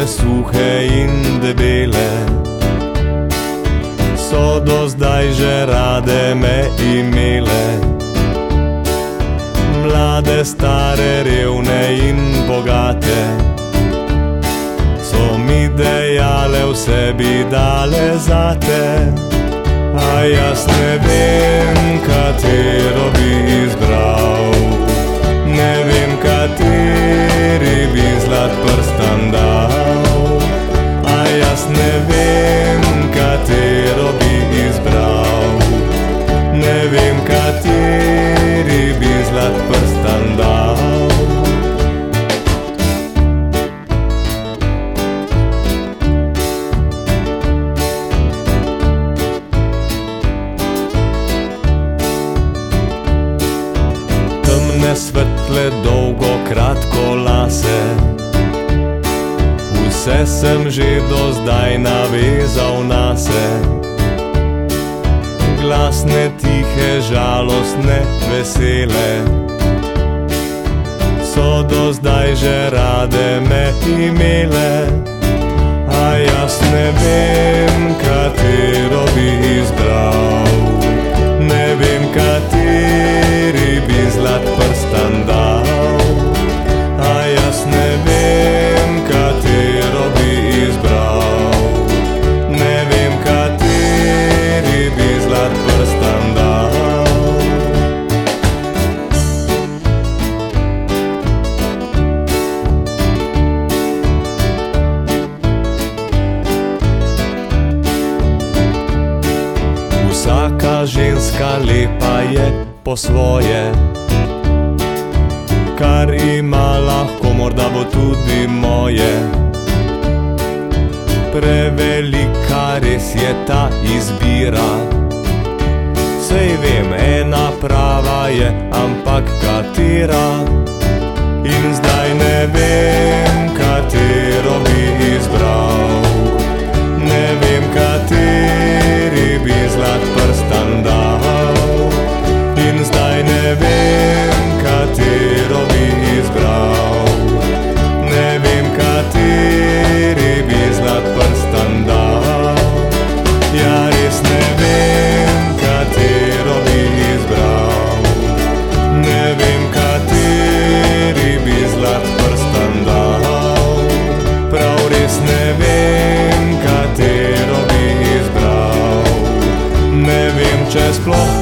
Ustnice suhe in debele so do zdaj že rade me imele. Mlade, stare, revne in bogate so mi dejale, vse bi dale zate. A jaz ne vem, katero bi izbral, ne vem, kateri bi zlat prstan dal. A jaz ne vem, katero bi izbral, ne vem, kateri bi zlat prstan dal. Svetle, dolgo, kratko lase, vse sem že do zdaj navezal nase. Glasne, tihe, žalostne, vesele so do zdaj že rade me imele. A jaz ne vem, katero bi izbral, ne vem, kateri bi zlat prstan dal. A jaz ne vem, katero bi izbral, ne vem, kateri bi zlat prstan dal. Vsaka ženska lepa je po svoje, kar ima lahko, morda bo tudi moje. Prevelika res je ta izbira, sej vem, ena prava je, ampak katera? In zdaj ne vem, katero bi izbral, ne vem, kateri bi zlat prstan dal. In zdaj ne vem, katero bi izbral, ne vem, kateri bi zlat prstan dal. Ja, res ne vem, katero bi izbral, ne vem, kateri bi zlat prstan dal. Prav res ne vem, katero bi izbral, ne vem, če sploh